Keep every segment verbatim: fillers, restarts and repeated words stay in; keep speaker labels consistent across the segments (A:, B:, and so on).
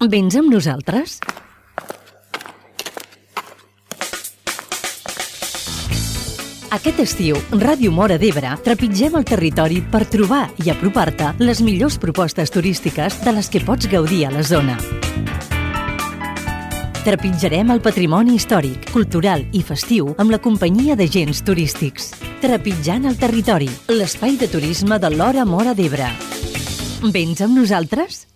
A: Vens amb nosaltres? Aquest estiu, Ràdio Móra d'Ebre trepitgem el territori per trobar i apropar-te les millors propostes turístiques de les que pots gaudir a la zona. Trepitjarem el patrimoni històric, cultural i festiu amb la companyia d'agents turístics. Trepitjant el territori, l'espai de turisme de l'Hora Móra d'Ebre. Vens amb nosaltres?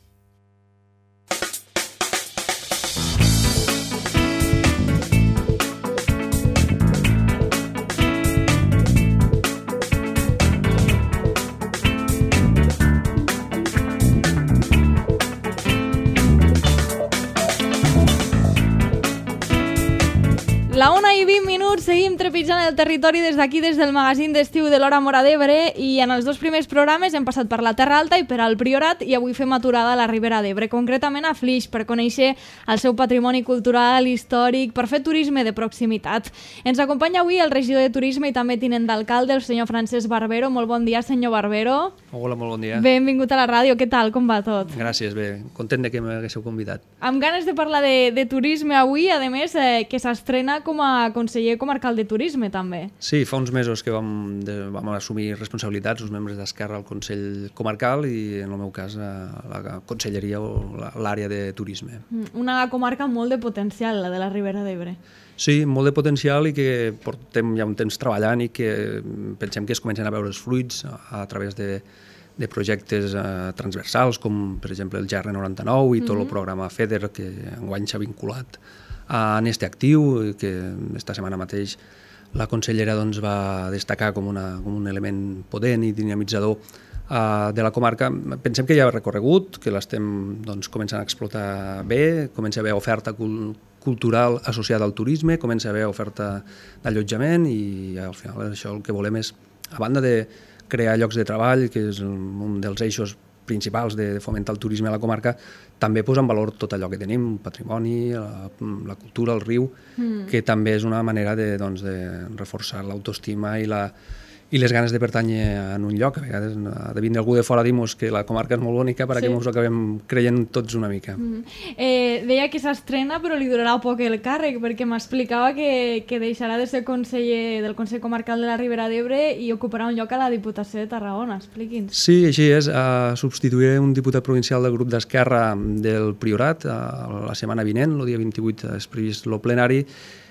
B: La una i vint minuts, seguim trepitjant el territori des d'aquí, des del magazín d'estiu de l'Hora Móra d'Ebre, i en els dos primers programes hem passat per la Terra Alta i per al Priorat, i avui fem aturada a la Ribera d'Ebre, concretament a Flix, per conèixer el seu patrimoni cultural, històric, per fer turisme de proximitat. Ens acompanya avui el regidor de Turisme i també tinent d'alcalde, el senyor Francesc Barbero. Molt bon dia, senyor Barbero.
C: Hola, molt bon dia.
B: Benvingut a la ràdio. Què tal? Com va tot?
C: Gràcies, bé. Content de que m'haguéssiu convidat.
B: Amb ganes de parlar de, de turisme avui, a més, eh, que s'estrena com a conseller comarcal de turisme, també.
C: Sí, fa uns mesos que vam, de, vam assumir responsabilitats, els membres d'Esquerra al Consell Comarcal i, en el meu cas, a la Conselleria o l'àrea de turisme.
B: Una comarca molt de potencial, la de la Ribera d'Ebre.
C: Sí, molt de potencial i que portem ja un temps treballant i que pensem que es comencen a veure els fruits a, a través de, de projectes eh, transversals, com per exemple el G R noranta-nou i tot mm-hmm. el programa FEDER, que enguany s'ha vinculat en este actiu, que esta setmana mateix la consellera doncs, va destacar com, una, com un element potent i dinamitzador uh, de la comarca. Pensem que hi ha recorregut, que l'estem doncs, començant a explotar bé, comença a haver oferta cul cultural associada al turisme, comença a haver oferta d'allotjament i al final això el que volem és, a banda de crear llocs de treball, que és un dels eixos principals de fomentar el turisme a la comarca, també posa en valor tot allò que tenim, el patrimoni, la, la cultura, el riu, mm. que també és una manera de, doncs, de reforçar l'autoestima i, la, i les ganes de pertànyer en un lloc. A vegades de vindre algú de fora a dir-nos que la comarca és molt bonica perquè sí. ens ho acabem creient tots una mica.
B: Mm. Eh, deia que s'estrena però li durarà poc el càrrec, perquè m'explicava que, que deixarà de ser conseller del Consell Comarcal de la Ribera d'Ebre i ocuparà un lloc a la Diputació de Tarragona. Expliqui'ns.
C: Sí, així és. Uh, substituiré un diputat provincial del grup d'Esquerra del Priorat uh, la setmana vinent, el dia vint-i-vuit és previst el plenari,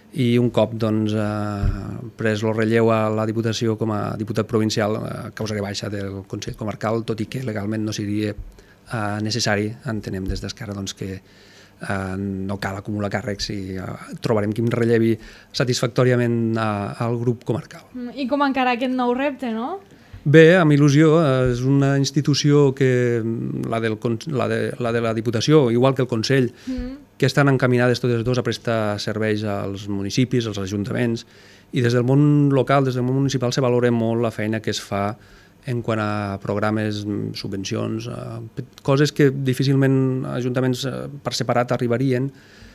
C: i un cop doncs, eh, pres el relleu a la Diputació com a diputat provincial, a causa que baixa del Consell Comarcal, tot i que legalment no seria eh, necessari, entenem des d'Esquerra doncs, que eh, no cal acumular càrrecs i eh, trobarem qui em rellevi satisfactòriament a, al grup comarcal.
B: I com encara aquest nou repte, no?
C: Bé, amb il·lusió. És una institució que, la, del, la, de, la de la Diputació, igual que el Consell, mm. que estan encaminades totes dues a prestar serveis als municipis, als ajuntaments, i des del món local, des del món municipal, se valora molt la feina que es fa en quant a programes, subvencions, eh, coses que difícilment ajuntaments eh, per separat arribarien,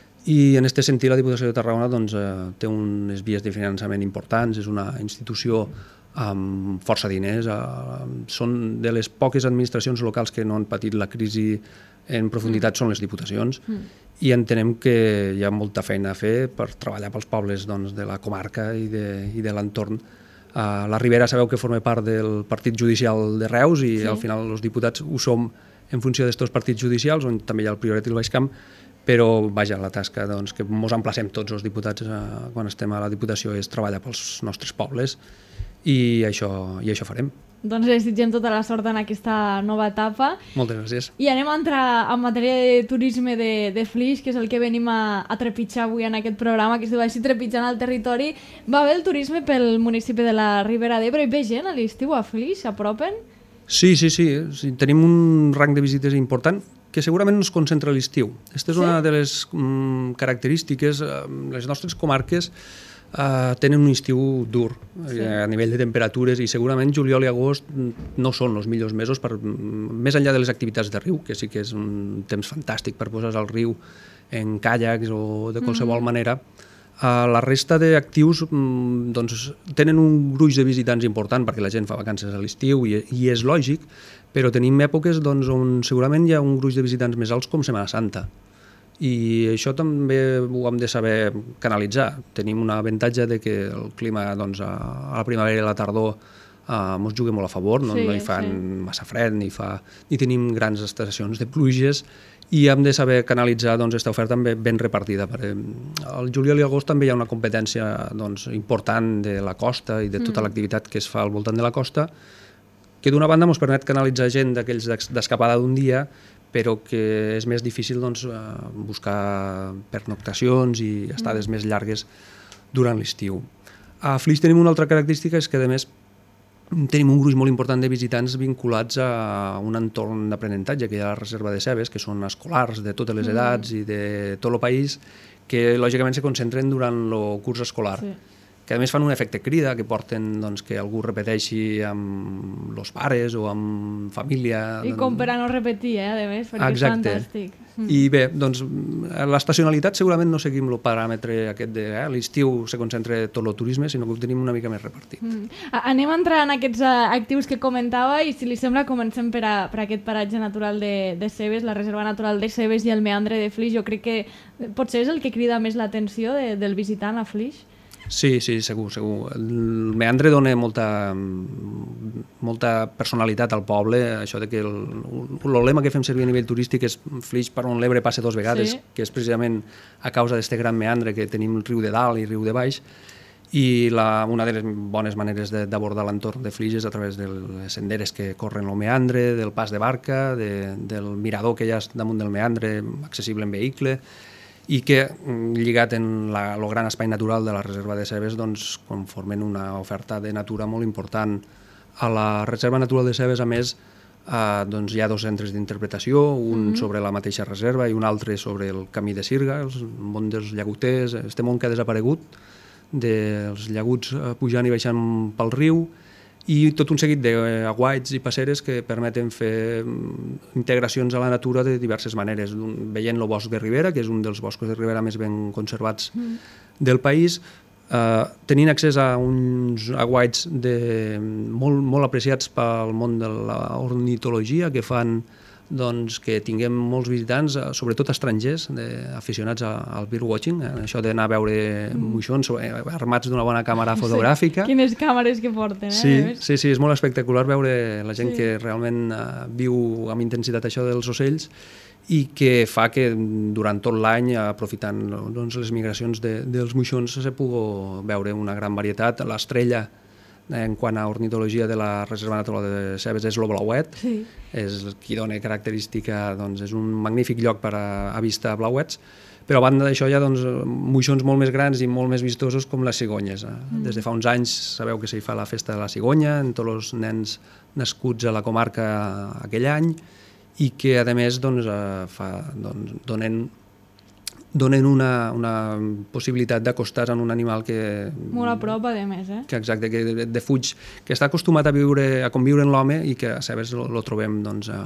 C: i en aquest sentit la Diputació de Tarragona doncs, eh, té unes vies de finançament importants, és una institució amb força diners, eh, són de les poques administracions locals que no han patit la crisi en profunditat, mm. són les diputacions, mm. i entenem que hi ha molta feina a fer per treballar pels pobles doncs, de la comarca i de, i de l'entorn. Uh, la Ribera sabeu que forma part del partit judicial de Reus i sí. al final els diputats ho som en funció d'estos partits judicials, on també hi ha el Priorat i el Baix Camp, però vaja, la tasca doncs, que ens emplacem tots els diputats uh, quan estem a la Diputació és treballar pels nostres pobles, i això, i això farem.
B: Doncs desitgem tota la sort en aquesta nova etapa.
C: Moltes gràcies.
B: I anem a entrar en matèria de turisme de, de Flix, que és el que venim a, a trepitjar avui en aquest programa, que es diu així, Trepitjant el Territori. Va bé el turisme pel municipi de la Ribera d'Ebre? Hi ve gent a l'estiu a Flix? S'apropen?
C: Sí, sí, sí, sí. Tenim un rang de visites important que segurament no es concentra a l'estiu. Aquesta és sí? una de les um, característiques. Uh, les nostres comarques Uh, tenen un estiu dur sí. a nivell de temperatures, i segurament juliol i agost no són els millors mesos per, més enllà de les activitats de riu, que sí que és un temps fantàstic per posar al riu en caiacs o de qualsevol mm-hmm. manera. Uh, la resta d'actius um, doncs, tenen un gruix de visitants important perquè la gent fa vacances a l'estiu i, i és lògic, però tenim èpoques doncs, on segurament hi ha un gruix de visitants més alts com Setmana Santa. i això també ho hem de saber canalitzar. Tenim un avantatge de que el clima doncs, a la primavera i a la tardor Uh, ens juga molt a favor, no, sí, no hi fa sí. massa fred, ni, fa, ni tenim grans estacions de pluges, i hem de saber canalitzar doncs, aquesta oferta ben, ben repartida. Perquè al juliol i agost també hi ha una competència doncs, important de la costa i de tota mm. l'activitat que es fa al voltant de la costa, que d'una banda ens permet canalitzar gent d'aquells d'escapada d'un dia, però que és més difícil doncs, buscar pernoctacions i estades mm. més llargues durant l'estiu. A Flix tenim una altra característica, és que a més tenim un gruix molt important de visitants vinculats a un entorn d'aprenentatge que hi ha a la reserva de Cebes, que són escolars de totes les edats mm. i de tot el país, que lògicament se concentren durant el curs escolar. Sí. Que a més fan un efecte crida, que porten doncs, que algú repeteixi amb els pares o amb família.
B: I com per a no repetir, eh, a més, perquè
C: Exacte.
B: És fantàstic.
C: I bé, doncs, l'estacionalitat segurament no seguim el paràmetre aquest de eh, l'estiu se concentra tot el turisme, sinó que ho tenim una mica més repartit.
B: Mm. Anem a entrar en aquests actius que comentava i, si li sembla, comencem per, a, per aquest paratge natural de, de Cebes, la reserva natural de Cebes i el meandre de Flix. Jo crec que potser és el que crida més l'atenció de, del visitant a Flix.
C: Sí, sí, segur, segur. El meandre dona molta, molta personalitat al poble, això de que el, el lema que fem servir a nivell turístic és Flix per on l'Ebre passa dos vegades, sí. que és precisament a causa d'aquest gran meandre que tenim el riu de dalt i el riu de baix, i la, una de les bones maneres d'abordar l'entorn de Flix és a través de les senderes que corren el meandre, del pas de barca, de, del mirador que hi ha damunt del meandre, accessible en vehicle, i que, lligat en la, el gran espai natural de la reserva de Cebes, doncs, conformen una oferta de natura molt important. A la reserva natural de Cebes, a més, eh, doncs, hi ha dos centres d'interpretació, un mm-hmm. sobre la mateixa reserva i un altre sobre el camí de Sirga, el món dels llagoters, este món que ha desaparegut, dels llaguts eh, pujant i baixant pel riu, i tot un seguit d'aguaits i passeres que permeten fer integracions a la natura de diverses maneres, veient el bosc de Ribera, que és un dels boscos de Ribera més ben conservats mm. del país, eh, tenint accés a uns aguaits de, molt, molt apreciats pel món de l'ornitologia, que fan doncs, que tinguem molts visitants, sobretot estrangers, de, aficionats a, al birdwatching, eh? Això d'anar a veure mm. moixons armats d'una bona càmera fotogràfica.
B: Sí. Quines càmeres que porten, eh?
C: Sí, sí, sí, és molt espectacular veure la gent sí. que realment uh, viu amb intensitat això dels ocells i que fa que durant tot l'any, aprofitant doncs, les migracions de, dels moixons, se pugui veure una gran varietat. L'estrella en quant a ornitologia de la Reserva Natural de Cebes és el blauet, sí. és qui dona característica, doncs és un magnífic lloc per a avistar blauets, però a banda d'això hi ha doncs, moixons molt més grans i molt més vistosos com les cigonyes. Mm. Des de fa uns anys sabeu que s'hi fa la festa de la cigonya, en tots els nens nascuts a la comarca aquell any, i que a més doncs, fa, doncs, donen donen una, una possibilitat d'acostar en un animal que...
B: Molt a prop, a més, eh?
C: Que exacte, que de, de fuig, que està acostumat a viure, a conviure amb l'home i que a Cebes lo trobem doncs, a,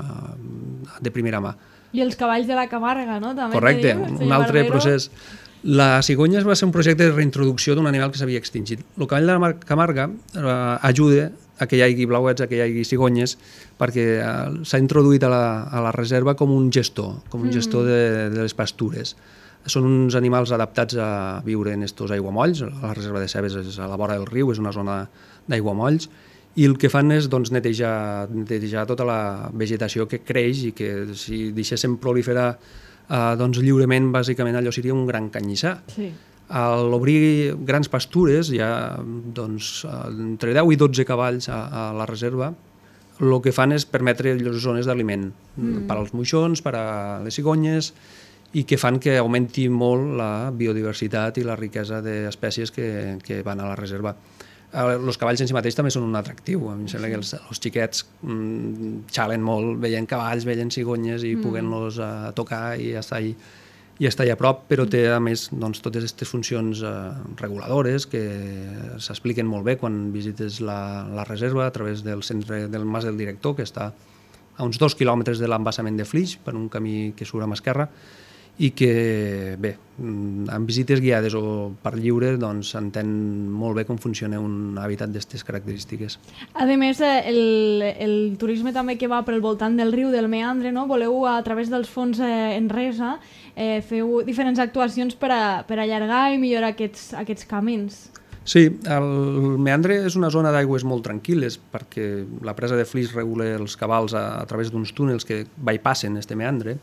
C: de primera mà.
B: I els cavalls de la Camarga, no? També
C: correcte, un sí, altre Barbero. Procés. La cigonya va ser un projecte de reintroducció d'un animal que s'havia extingit. El cavall de la Camarga eh, ajuda a que hi hagi blauets, a que hi hagi cigonyes, perquè eh, s'ha introduït a la, a la reserva com un gestor, com un gestor mm. de, de les pastures. Són uns animals adaptats a viure en estos aiguamolls. La reserva de Cebes és a la vora del riu, és una zona d'aiguamolls, i el que fan és doncs, netejar, netejar tota la vegetació que creix i que si deixéssim proliferar eh, doncs, lliurement, bàsicament allò seria un gran canyissar. Sí. A l'obrir grans pastures, hi ha doncs, entre deu i dotze cavalls a, a la reserva, el que fan és permetre les zones d'aliment mm. per als moixons, per a les cigonyes, i que fan que augmenti molt la biodiversitat i la riquesa d'espècies que, que van a la reserva. Els cavalls en si mateix també són un atractiu. A mi em sembla que els, els xiquets mm, xalen molt veient cavalls, veient cigonyes i mm. puguent-los uh, tocar i estar, hi, i estar allà a prop, però té a més doncs, totes aquestes funcions uh, reguladores que s'expliquen molt bé quan visites la, la reserva a través del centre del Mas del Director, que està a uns dos quilòmetres de l'embassament de Flix, per un camí que surt a mà esquerra, i que, bé, amb visites guiades o per lliure doncs s'entén molt bé com funciona un hàbitat d'aquestes característiques.
B: A més, el, el turisme també que va pel voltant del riu, del meandre, no? Voleu, a través dels fons eh, Enresa, eh, feu diferents actuacions per, a, per allargar i millorar aquests, aquests camins.
C: Sí, el meandre és una zona d'aigües molt tranquil·les perquè la presa de Flix regula els cabals a, a través d'uns túnels que bypassen este meandre,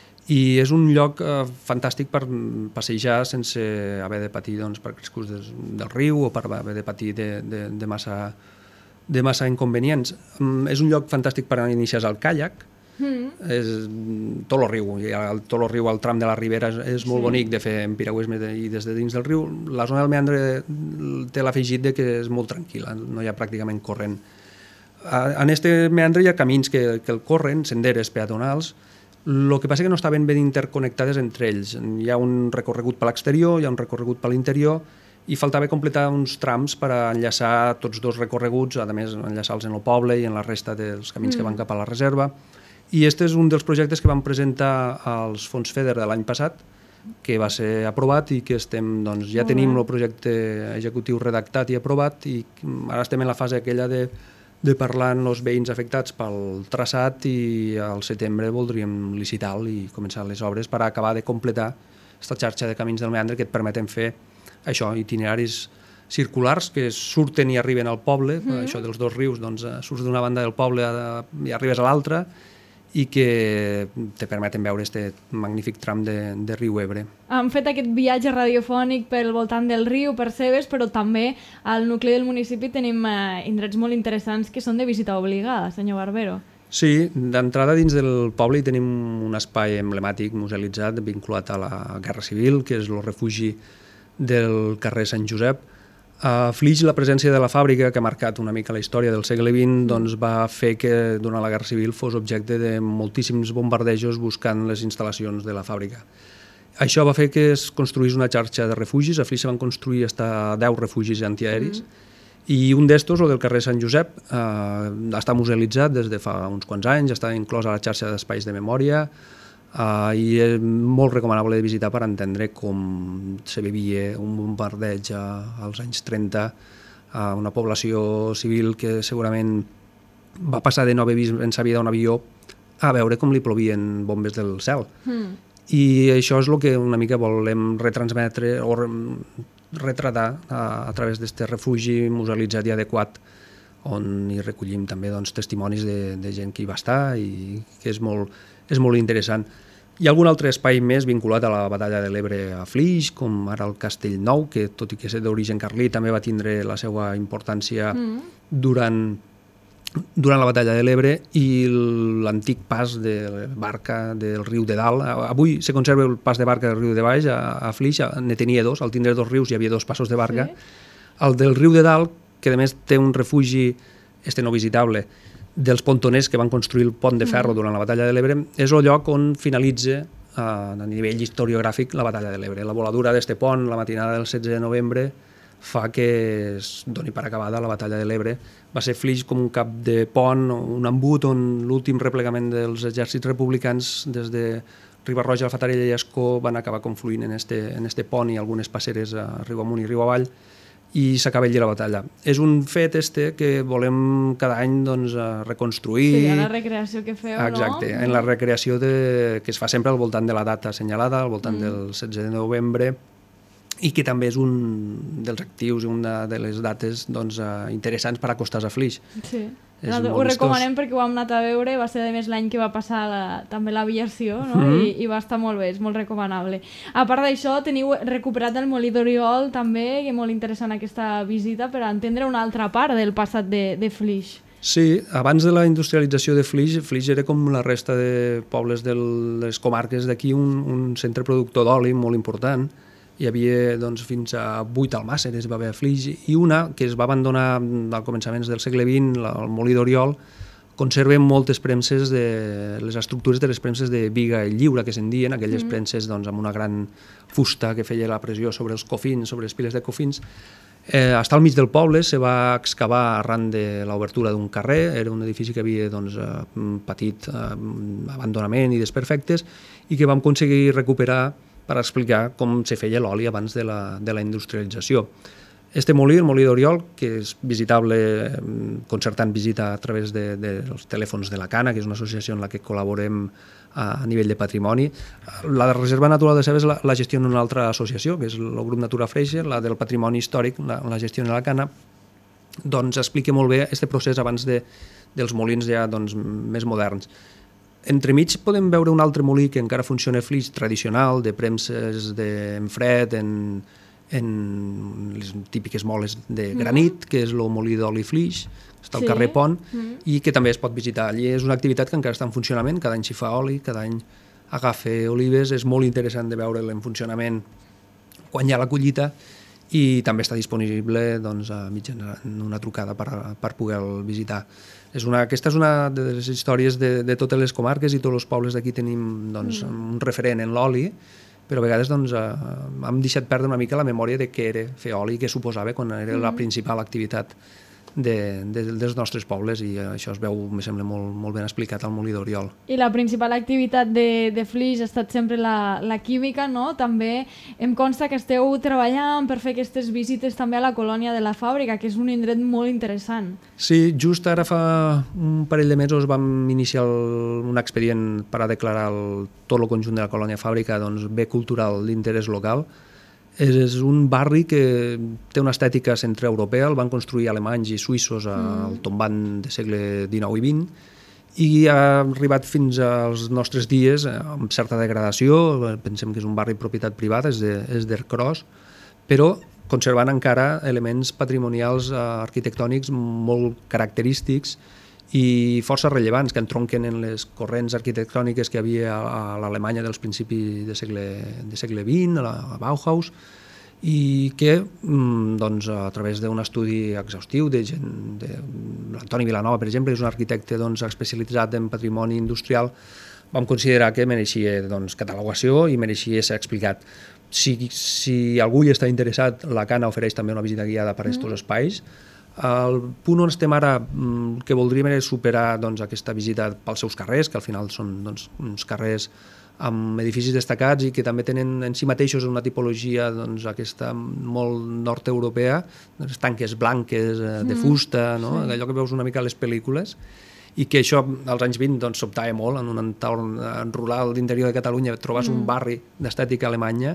C: i és un lloc eh, fantàstic per passejar sense haver de patir doncs, per crescuts del, del riu o per haver de patir de, de, de, massa, de massa inconvenients. Um, és un lloc fantàstic per iniciar al caiac. Mm. És tot el riu, i el, tot el riu al tram de la ribera és, és molt sí. bonic de fer en piragüisme de, i des de dins del riu. La zona del meandre té l'afegit de que és molt tranquil·la, no hi ha pràcticament corrent. En este meandre hi ha camins que, que el corren, senderes peatonals. El que passa és que no estaven ben interconnectades entre ells. Hi ha un recorregut per l'exterior, hi ha un recorregut per l'interior, i faltava completar uns trams per enllaçar tots dos recorreguts, a més enllaçar-los en el poble i en la resta dels camins mm. que van cap a la reserva. I aquest és un dels projectes que vam presentar als fons FEDER de l'any passat, que va ser aprovat i que estem, doncs, ja tenim el projecte executiu redactat i aprovat, i ara estem en la fase aquella de de parlar amb els veïns afectats pel traçat, i al setembre voldríem licitar-lo i començar les obres per acabar de completar aquesta xarxa de camins del meandre que et permeten fer això, itineraris circulars que surten i arriben al poble, mm. això dels dos rius, doncs surts d'una banda del poble i arribes a l'altra, i que te permeten veure aquest magnífic tram de, de riu Ebre.
B: Han fet aquest viatge radiofònic pel voltant del riu, per Cebes, però també al nucli del municipi tenim eh, indrets molt interessants que són de visita obligada, senyor Barbero.
C: Sí, d'entrada dins del poble hi tenim un espai emblemàtic musealitzat vinculat a la Guerra Civil, que és el refugi del carrer Sant Josep. A Flix, la presència de la fàbrica, que ha marcat una mica la història del segle vint, doncs va fer que durant la Guerra Civil fos objecte de moltíssims bombardejos buscant les instal·lacions de la fàbrica. Això va fer que es construís una xarxa de refugis. A Flix se van construir fins a deu refugis antiaeris, mm. i un d'estos, el del carrer Sant Josep, eh, està musealitzat des de fa uns quants anys, està inclòs a la xarxa d'espais de memòria, Uh, i és molt recomanable de visitar per entendre com se vivia un bombardeig uh, als anys trenta a uh, una població civil que segurament va passar de no haver vist en sa vida un avió a veure com li plovien bombes del cel. Mm. I això és el que una mica volem retransmetre o re retratar uh, a través d'aquest refugi musealitzat i adequat, on hi recollim també doncs, testimonis de, de gent que hi va estar i que és molt, és molt interessant. Hi ha algun altre espai més vinculat a la batalla de l'Ebre a Flix, com ara el Castell Nou, que tot i que és d'origen carlí també va tindre la seva importància mm. durant, durant la batalla de l'Ebre, i l'antic pas de barca del riu de Dalt. Avui se conserva el pas de barca del riu de Baix a, a Flix, ne tenia dos, al tindre dos rius hi havia dos passos de barca. Sí. El del riu de Dalt, que a més té un refugi este no visitable, dels pontoners que van construir el pont de ferro durant la batalla de l'Ebre, és el lloc on finalitza eh, a nivell historiogràfic la batalla de l'Ebre. La voladura d'este pont, la matinada del setze de novembre, fa que es doni per acabada la batalla de l'Ebre. Va ser Flix com un cap de pont, un embut on l'últim replegament dels exèrcits republicans des de Riba-roja, Fatarella i Ascó van acabar confluint en este, en este pont i algunes passeres a riu amunt i riu avall, i s'acaba allí la batalla. És un fet este que volem cada any doncs, reconstruir.
B: Sí, a la recreació que feu,
C: Exacte, no? Exacte, en la recreació de, que es fa sempre al voltant de la data assenyalada, al voltant mm. del setze de novembre, i que també és un dels actius i una de les dates doncs, interessants per acostar-se a Flix.
B: Sí. No, ho recomanem perquè ho hem anat a veure, va ser a més l'any que va passar la, també l'aviació, no? Mm-hmm. I, i va estar molt bé, és molt recomanable. A part d'això, teniu recuperat el Molí d'Oriol també, que és molt interessant aquesta visita per entendre una altra part del passat de, de Flix.
C: Sí, abans de la industrialització de Flix, Flix era com la resta de pobles de les comarques d'aquí, un, un centre productor d'oli molt important. Hi havia doncs, fins a vuit almàsseres, va haver a Flix, i una que es va abandonar al començaments del segle vint, el Molí d'Oriol, conserva moltes premses, de les estructures de les premses de biga i lliura, que se'n dien, aquelles mm. premses doncs, amb una gran fusta que feia la pressió sobre els cofins, sobre les piles de cofins. Eh, està al mig del poble, se va excavar arran de l'obertura d'un carrer, era un edifici que havia doncs, eh, patit eh, abandonament i desperfectes i que vam aconseguir recuperar per explicar com se feia l'oli abans de la, de la industrialització. Este molí, el molí d'Oriol, que és visitable concertant visita a través de, de, dels telèfons de la Cana, que és una associació en la que col·laborem a, a nivell de patrimoni. La Reserva Natural de Cebes la, la gestiona una altra associació, que és el grup Natura Freixe, la del patrimoni històric, la, la gestiona la Cana. Doncs explica molt bé aquest procés abans de, dels molins ja doncs, més moderns. Entremig podem veure un altre molí que encara funciona flix tradicional, de premses en fred, en, en les típiques moles de granit, mm. que és el molí d'oli flix, està al sí. carrer Pont, mm. i que també es pot visitar. Allí és una activitat que encara està en funcionament, cada any s'hi fa oli, cada any agafa olives, és molt interessant de veure'l en funcionament quan hi ha la collita, i també està disponible doncs, a mitjançant una trucada per, per poder-lo visitar. És una, aquesta és una de les històries de, de totes les comarques i tots els pobles d'aquí tenim doncs, mm. un referent en l'oli, però a vegades doncs, eh, hem deixat perdre una mica la memòria de què era fer oli i què suposava quan era mm. la principal activitat de, de, dels nostres pobles, i això es veu, me sembla, molt, molt ben explicat al molí d'Oriol.
B: I la principal activitat de, de Flix ha estat sempre la, la química, no? També em consta que esteu treballant per fer aquestes visites també a la colònia de la fàbrica, que és un indret molt interessant.
C: Sí, just ara fa un parell de mesos vam iniciar el, un expedient per a declarar el, tot el conjunt de la colònia fàbrica doncs, bé cultural d'interès local. És un barri que té una estètica centreeuropea, el van construir alemanys i suïssos al tombant de segle dinou i vint, i ha arribat fins als nostres dies amb certa degradació. Pensem que és un barri propietat privada, és d'Ercros, però conservant encara elements patrimonials arquitectònics molt característics i força rellevants, que entronquen en les corrents arquitectòniques que hi havia a l'Alemanya dels principis de segle, de segle vint, a la Bauhaus, i que doncs, a través d'un estudi exhaustiu de, de l'Antoni Vilanova, per exemple, és un arquitecte doncs, especialitzat en patrimoni industrial, vam considerar que mereixia doncs, catalogació i mereixia ser explicat. Si, si algú hi està interessat, la Cana ofereix també una visita guiada per a aquests mm. espais. El punt on estem ara, el que voldríem és superar doncs, aquesta visita pels seus carrers, que al final són doncs, uns carrers amb edificis destacats i que també tenen en si mateixos una tipologia doncs, aquesta molt nord-europea, les tanques blanques de fusta, no? Sí. Allò que veus una mica a les pel·lícules, i que això als anys vint doncs, sobtava molt en un entorn rural d'interior de Catalunya, trobes mm. un barri d'estètica alemanya.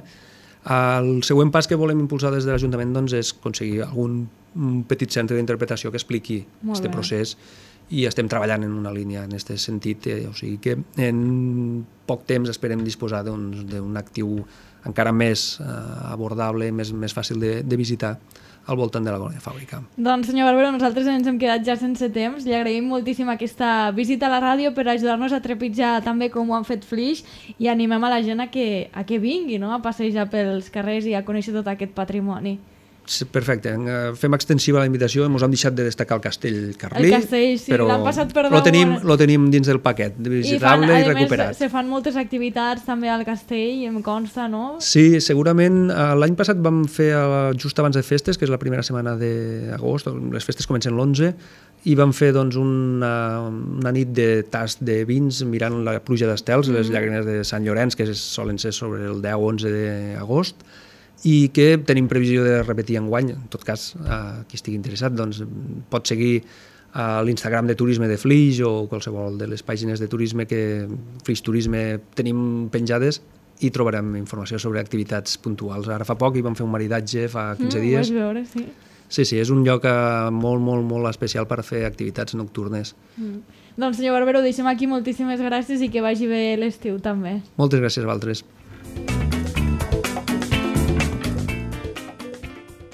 C: El següent pas que volem impulsar des de l'Ajuntament doncs, és aconseguir algun un petit centre d'interpretació que expliqui aquest procés, i estem treballant en una línia en aquest sentit, eh, o sigui que en poc temps esperem disposar d'un actiu encara més eh, abordable, més, més fàcil de, de visitar al voltant de la colònia fàbrica.
B: Doncs, senyor Barbero, nosaltres ens hem quedat ja sense temps. Li agraïm moltíssim aquesta visita a la ràdio per ajudar-nos a trepitjar també com ho han fet Flix, i animem a la gent a que, a que vingui, no? A passejar pels carrers i a conèixer tot aquest patrimoni.
C: Perfecte, fem extensiva la invitació. Ens hem deixat de destacar el castell Carlí,
B: el castell, sí,
C: però
B: l'han passat per
C: lo tenim, lo tenim dins del paquet, visitable i, fan, i recuperat.
B: Més, se fan moltes activitats també al castell, em consta, no?
C: Sí, segurament. L'any passat vam fer just abans de festes, que és la primera setmana d'agost, les festes comencen l'onze, i vam fer doncs, una, una nit de tast de vins mirant la pluja d'estels, mm. les llàgrimes de Sant Llorenç, que solen ser sobre el deu onze d'agost, i que tenim previsió de repetir enguany. En tot cas, eh, qui estigui interessat doncs, pot seguir eh, l'Instagram de Turisme de Flix o qualsevol de les pàgines de turisme que Flix Turisme tenim penjades, i trobarem informació sobre activitats puntuals. Ara fa poc hi vam fer un maridatge, fa quinze
B: mm,
C: dies.
B: Vaig veure, sí.
C: Sí, sí, és un lloc molt, molt, molt especial per fer activitats nocturnes.
B: Mm. Doncs, senyor Barbero, deixem aquí moltíssimes gràcies i que vagi bé l'estiu també.
C: Moltes gràcies a vosaltres.